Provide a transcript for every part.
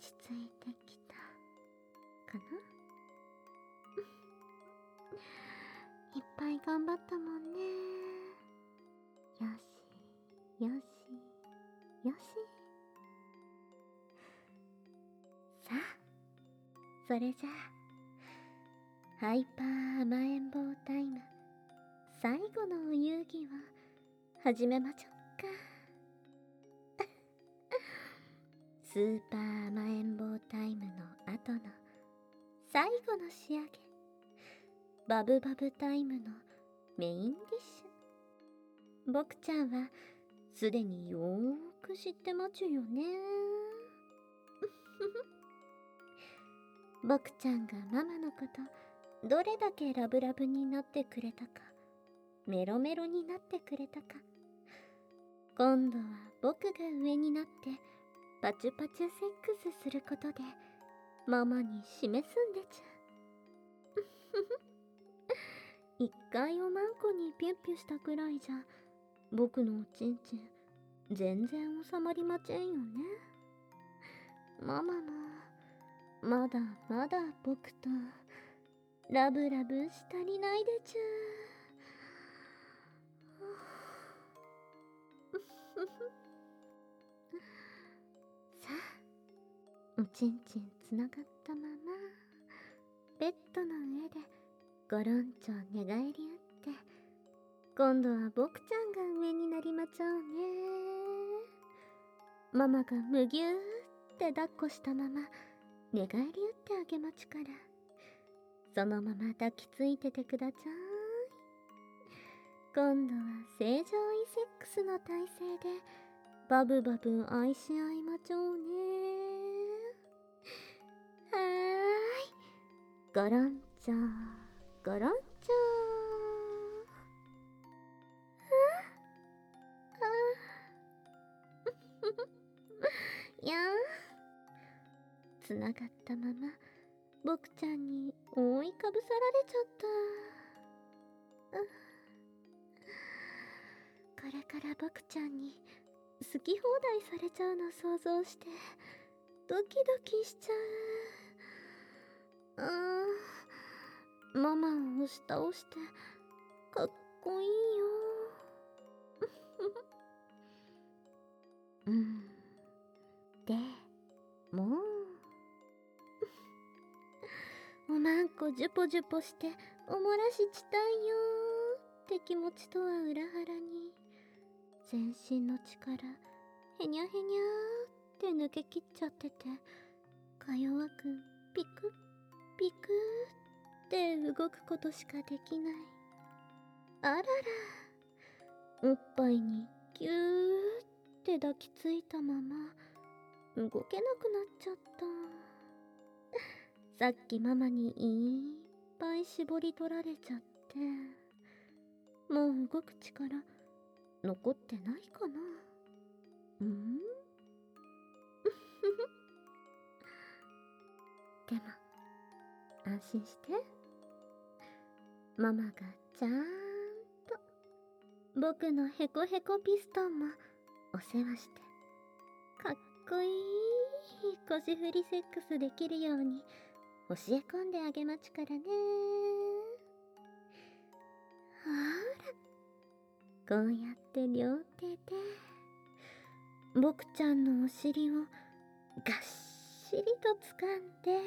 ち着いてきたかな。いっぱい頑張ったもんね。よしよしよし。さあ、それじゃあハイパー甘えん坊タイム最後のお遊戯を始めましょうか。スーパー甘えん坊タイムの後の最後の仕上げ、バブバブタイムのメインディッシュ。僕ちゃんはすでによーく知ってますよね。僕ちゃんがママのことどれだけラブラブになってくれたか、メロメロになってくれたか、今度は僕が上になってパチュパチュセックスすることでママに示すんでちゅ。一回おまんこにピュッピュしたくらいじゃ僕のおちんちん全然収まりませんよね。ママもまだまだ僕とラブラブしたりないでちゅ。さあ、おちんちんつながったままベッドの上でゴロンチョ寝返り打って、今度は僕ちゃんが上になりまちょうね。ママがむぎゅーって抱っこしたまま寝返り打ってあげまちから、そのまま抱きついててくだちゃい。今度は正常位セックスの体勢でバブバブ愛し合いまちょうね。はーい、ゴロンチョゴロンチョ。やー、つながったまま僕ちゃんに覆いかぶさられちゃった。これから僕ちゃんに好き放題されちゃうの想像してドキドキしちゃう。ママを押し倒してかっこいいよ。でもおまんこジュポジュポしておもらしちたいよって気持ちとは裏腹に、全身の力へにゃへにゃーって抜けきっちゃってて、か弱くピクッピクッって動くことしかできない。あらら、おっぱいにギューって抱きついたまま動けなくなっちゃった。さっきママにいっぱい絞り取られちゃって、もう動く力残ってないかな。でも安心して、ママがちゃーんと僕のヘコヘコピストンもお世話して、かっこいい腰振りセックスできるように教え込んであげまちからね。ほら、こうやって両手で僕ちゃんのお尻をがっしりと掴んで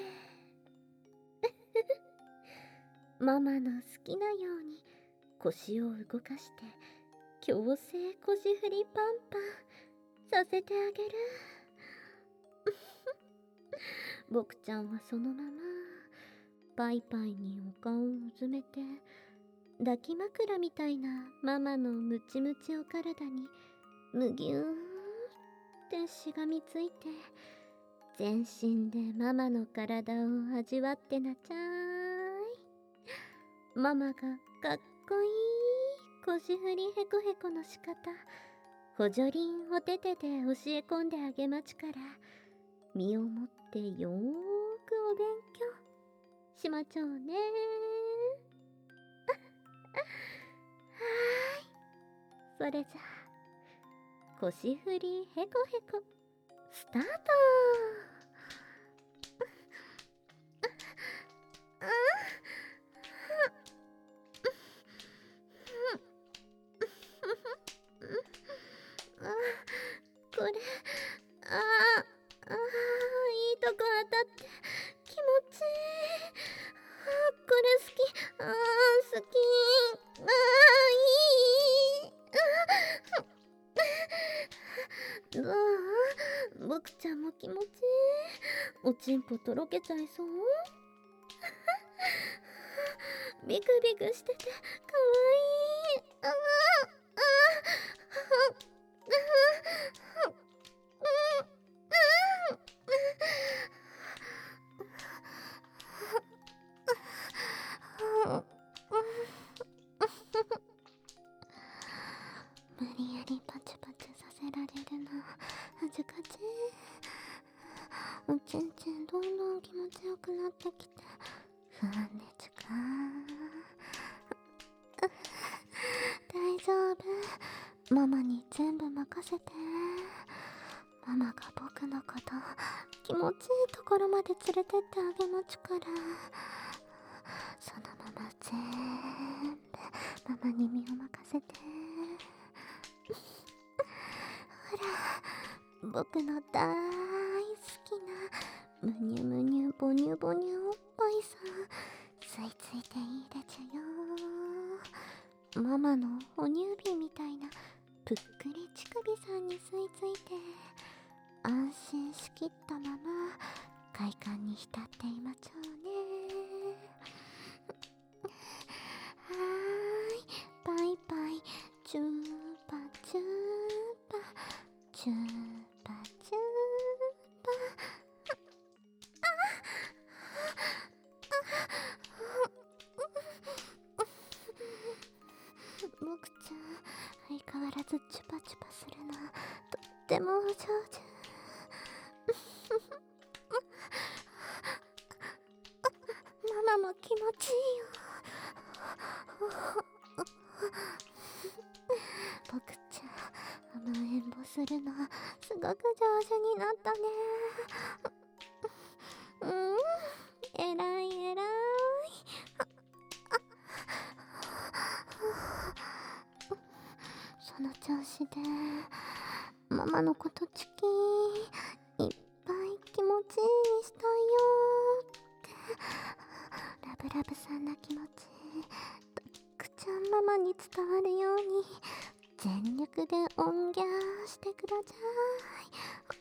ママの好きなように腰を動かして強制腰振りパンパンさせてあげる。僕ちゃんはそのままパイパイにお顔をうずめて抱き枕みたいなママのムチムチお体にむぎゅーってしがみついて、全身でママの体を味わってなちゃーい。ママがかっこいい腰振りヘコヘコの仕方補助輪おててで教え込んであげまちから、身をもってよーくお勉強しまちょうね。はーい、それじゃあ腰振りヘコヘコスタート。 これ、あー、いいとこ当たって気持ちいい。これ好き。好き。いい。どう？僕ちゃんも気持ちいい。おちんぽとろけちゃいそう。ビクビクしててかわいい。無理やりパチパチさせられるの恥ずかしい。おちんちんどんどん気持ちよくなってきて不安ですか？大丈夫、ママに全部任せて。ママが僕のこと気持ちいいところまで連れてってあげますから。そのまま全部ママに身を任せて。ほら、僕の大好きなむにゅむにゅぼにゅぼにゅおっぱいさん、吸い付いていいでちゅよ。ママの哺乳瓶みたいなぷっくり乳首さんに吸い付いて安心しきったまま快感に浸っていまちょうね。はーい、バイバイ、チューパチューパチューパチューパ。僕ちゃん相変わらずチュパチュパするのとってもお上手。ママも気持ちいいよ。僕ちゃん甘えんぼするのすごく上手になったね。えらいえらい。その調子でママのことチキンいっぱい気持ちいいにしたいよってラブラブさんな気持ちたくちゃんママに伝わるように全力で音ギャーしてください。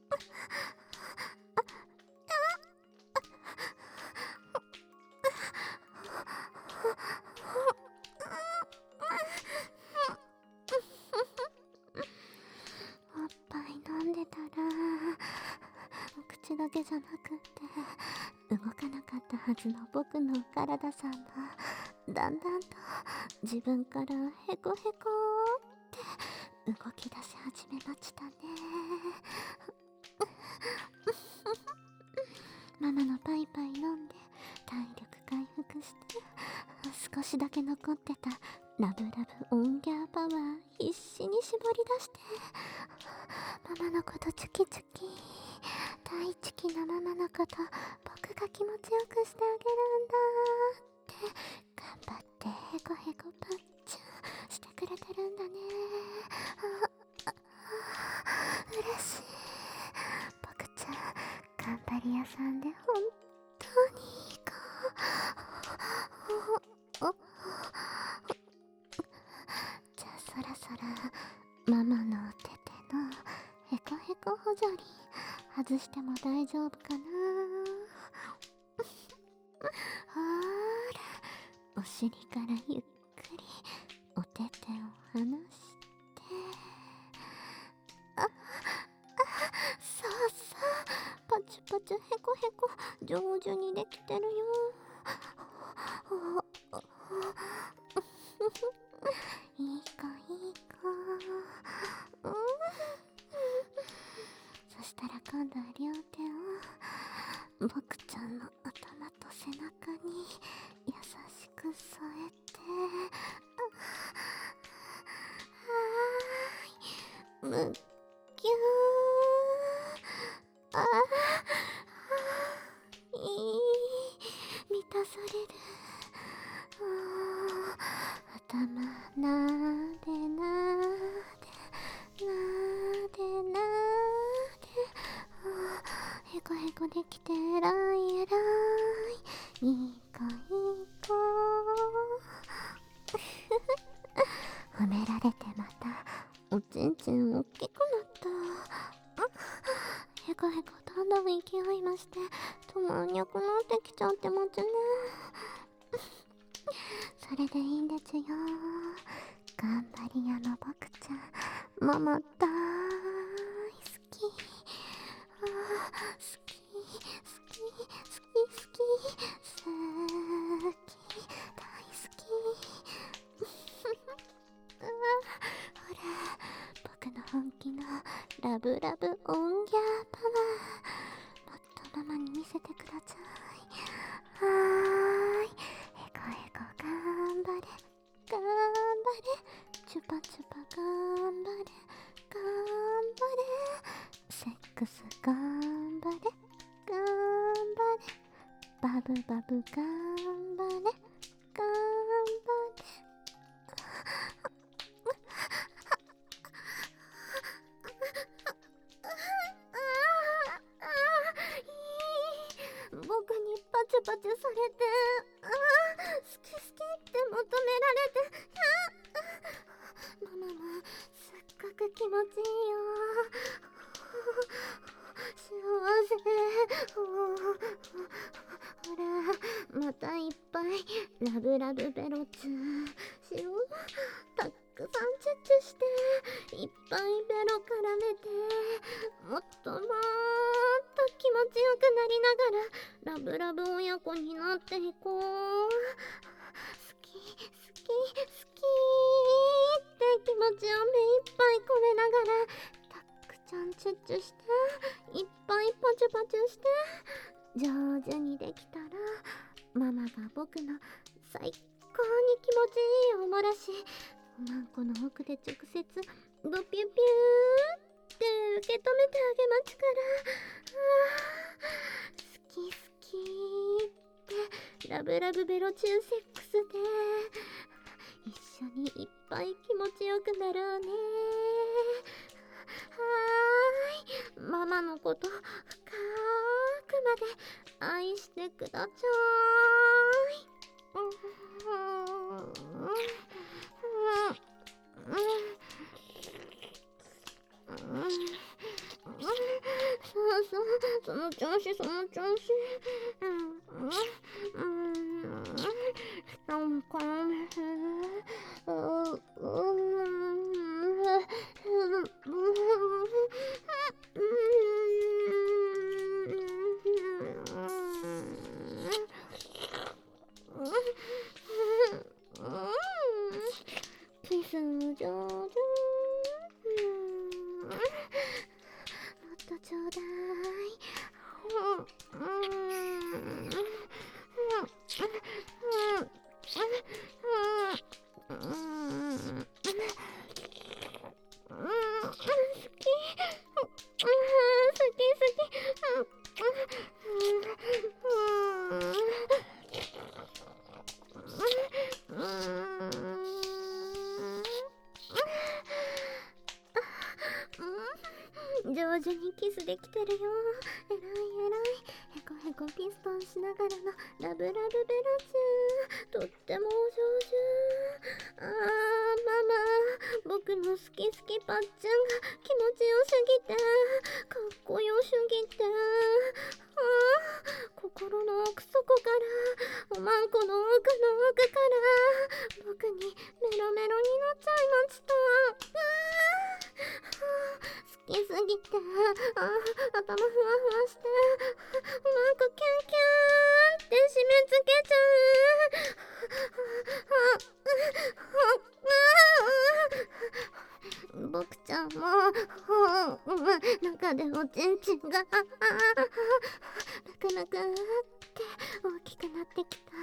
おっぱい飲んでたらお口だけじゃなくって動かなかったはずの僕の体さんがだんだんと自分からヘコヘコって動き出し始めましたね。ママのパイパイ飲んで体力回復して少しだけ残ってたラブラブオンギャーパワー必死に絞り出してママのことチュキチュキ大チキなママのこと僕が気持ちよくしてあげるんだって頑張ってヘコヘコパッチュしてくれてるんだね。嬉しい。僕ちゃん頑張り屋さんで本当にいい子。じゃあそろそろママのお手手のヘコヘコ補助輪外しても大丈夫かな。ほーら、お尻からゆっくりお手手を離してそうそう、パチパチヘコヘコ上手にできてるよ。いい子いい子。そしたら今度は両手を僕ちゃんの頭と背中に優しく添えてはーいむっきゅー満たされる。頭なでなでなでなへこへこできてえらいえらい。いい子いい子。褒められてまたおちんちんおっきくなった。へこへこどんどん勢い増して止まんにゃくなってきちゃってますね。それでいいんですよ。頑張り屋の僕ちゃん、ママ大好き。好き好き好き好き大好き。ほら、僕の本気のラブラブオンギャーパワー、もっとママに見せてください。はーい、へこへこ頑張れ頑張れ、チュパチュパ頑張れ頑張れ、セックス頑張れ頑張れ、バブバブ頑張れ頑張れ。僕にパチュパチュされて、好き好きって求められて、ママもすっごく気持ちいいよ。幸せ。ほら、またいっぱいラブラブベロチューしよう。たくさんチュッチュしていっぱいベロ絡めて、もっともっと気持ちよくなりながらラブラブ親子になっていこう。好き好き好きって気持ちを目いっぱい込めながらたくちゃんチュッチュしていっぱいパチュパチュして、上手にできたらママが僕の最高に気持ちいいおもらしおまんこの奥で直接ブピュピューって受け止めてあげますから。好き好きってラブラブベロチューセックスで一緒にいっぱい気持ちよくなろうね。はーい、ママのこと深くまで愛してください。そうそう、その調子その調子。下も絡めて。キスも上手。もっとちょうだい。上手にキスできてるよ。えらいえらい。へこへこピストンしながらのラブラブベロチュー、とってもお上手。ママ、僕の好き好きパッチャンが気持ちよすぎてかっこよすぎて、心の奥底からおまんこの奥の奥から僕にメロメロになっちゃいました。好きすぎて頭ふわふわしておまんこキュンキュンって締め付けちゃう。僕ちゃんも中でおちんちんがぬくぬくって大きくなってきた。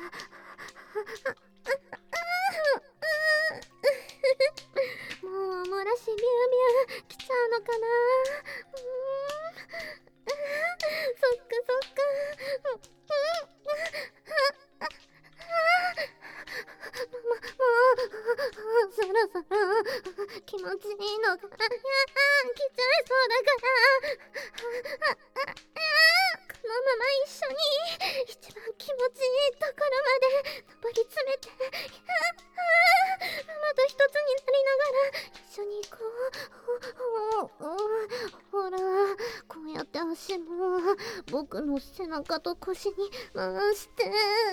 もうおもらしビュービュー来ちゃうのかな。そっかそっか。もうそろそろ気持ちいいのが来ちゃいそうだから。 して足も僕の背中と腰に回して、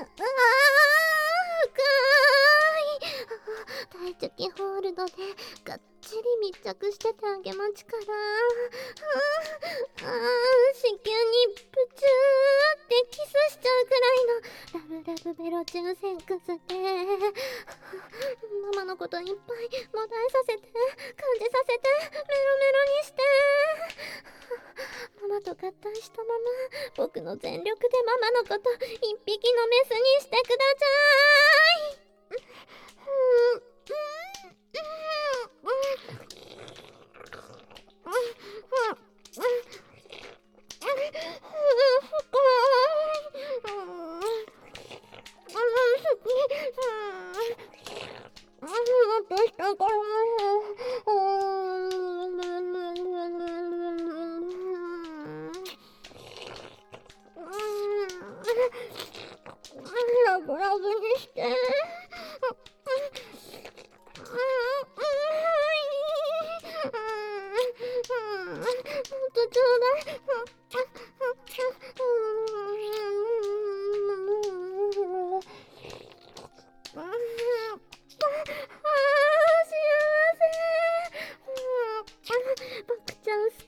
深い体積ホールドでがっちり密着しててあげまちから、子宮にプチューってキスしちゃうくらいのラブラブベロ中セックスで、ママのこといっぱいもだえさせて、感じさせて、メロメロにして、ママと合体したまま僕の全力でママのこと一匹のメスにしてください。ラブラブにして。もっとちょうだい。幸せ。僕ちゃん好き。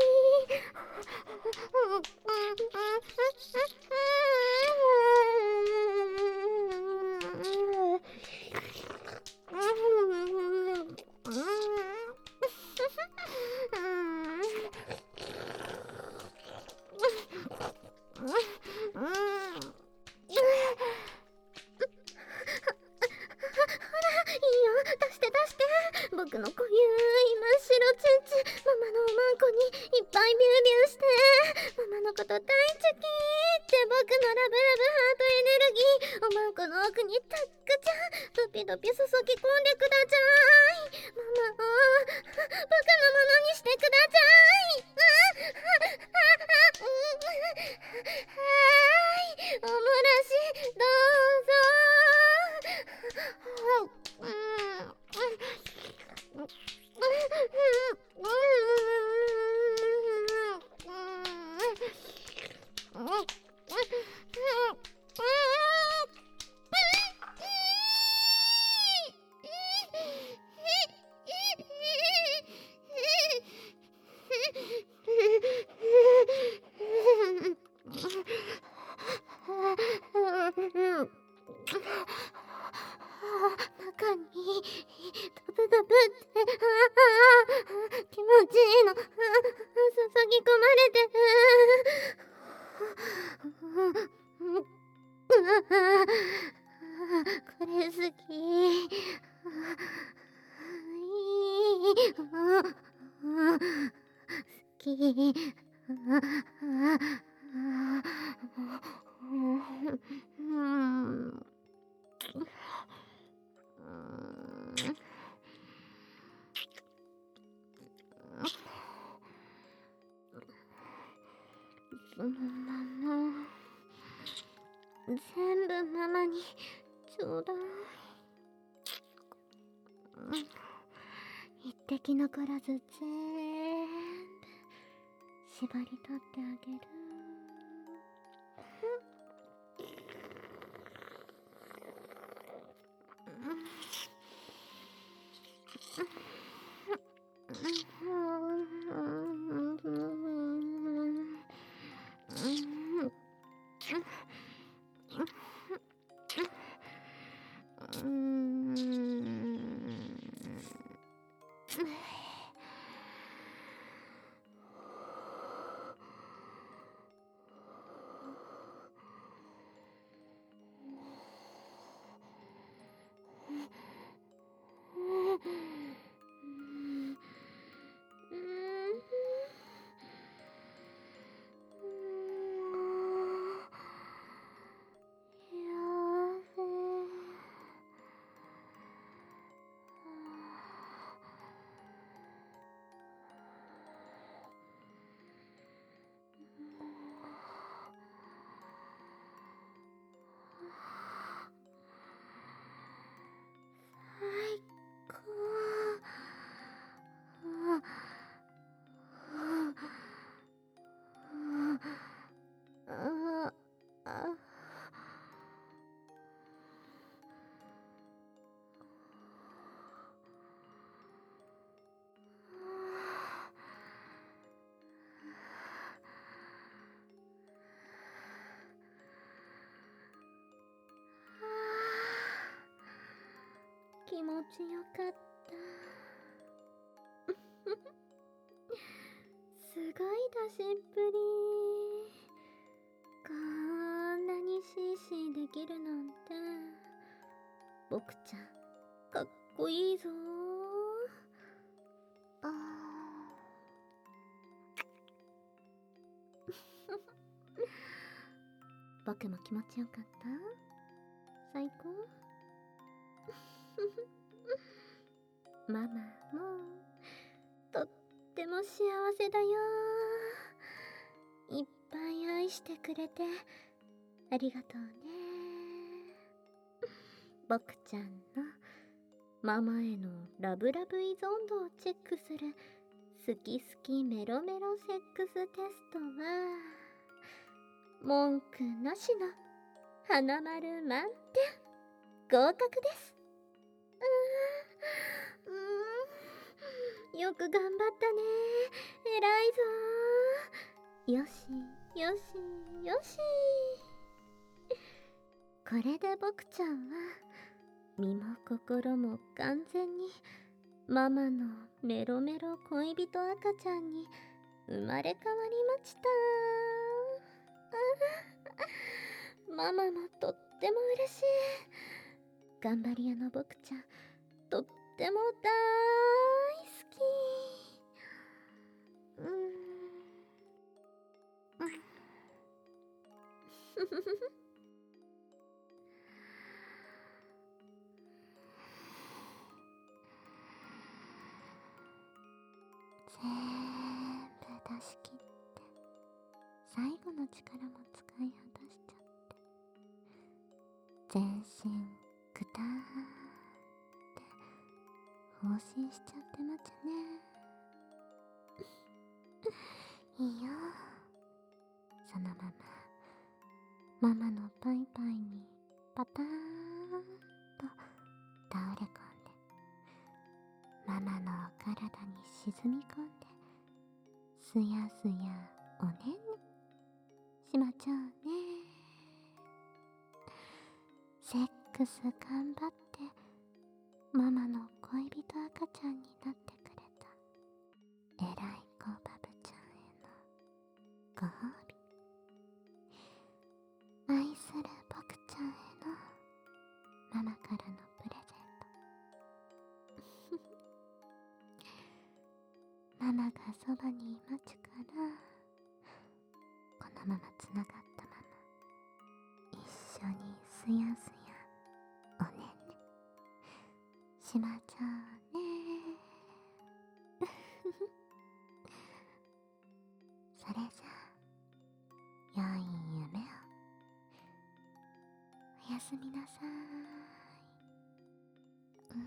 僕の濃ゆい真っ白チンチン、ママのおまんこにいっぱいビュービューして、ママのこと大好きって僕のラブラブハートエネルギー、おまんこの奥にたっくちゃんドピドピ注ぎ込んでください。ママを僕のものにしてください。はいおもらしどうぞ。中にドブドブって気持ちいいの注ぎ込まれてる。これ好き。好き。そのまま全部ママにちょうだい。一滴残らず全部縛り取ってあげる。 ちよかった。すごい出しっぷり。こんなにシーシーできるなんて。僕ちゃん、かっこいいぞー。僕も気持ちよかった。最高。ママもとっても幸せだよ。いっぱい愛してくれてありがとうね。僕ちゃんのママへのラブラブ依存度をチェックする好き好きメロメロセックステストは文句なしの花丸満点合格です。よく頑張ったね。偉いぞ。よしよしよし。これで僕ちゃんは身も心も完全にママのメロメロ恋人赤ちゃんに生まれ変わりました。ママもとっても嬉しい。頑張り屋の僕ちゃん、とっても大好き。ふふふふ。全部出し切って最後の力も使い果たしちゃって全身ぐたーって放心しちゃってまちゃね。いいよ、そのままママのパイパイにパターンと倒れ込んでママの体に沈み込んですやすやおねんねしまちゃうね。セックス頑張ってママの恋人赤ちゃんになってくれた偉い子バブちゃんへのご褒美。愛する僕ちゃんへのママからのプレゼント。ママがそばにいまちゅからこのままつながったまま一緒にすやすやおねんねしまちゃうね。それじゃあ良い夢をおやすみなさい。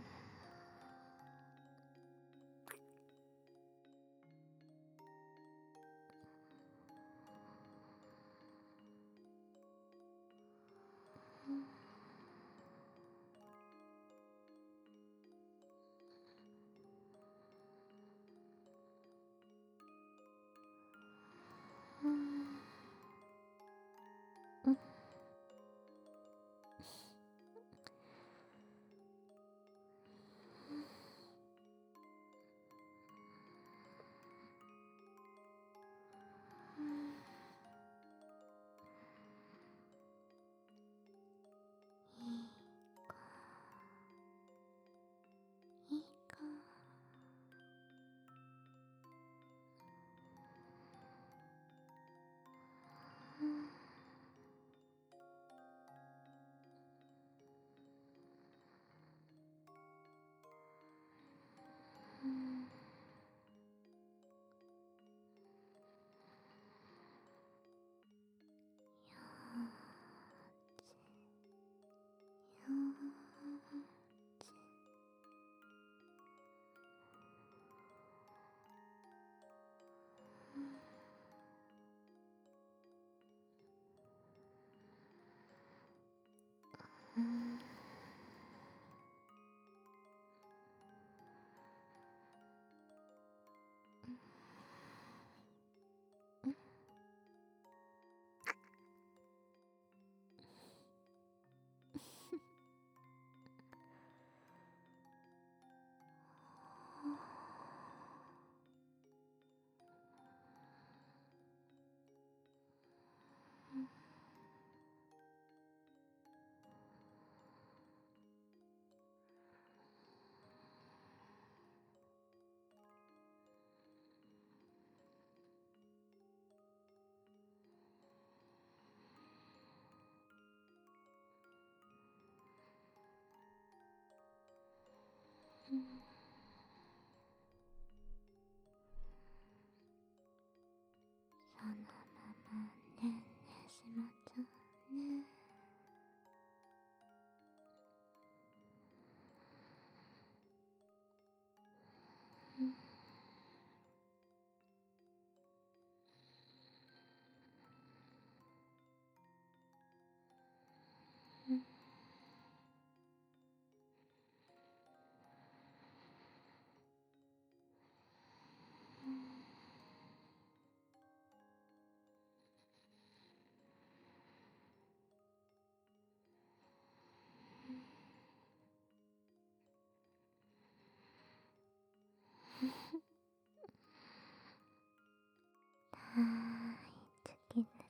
きね。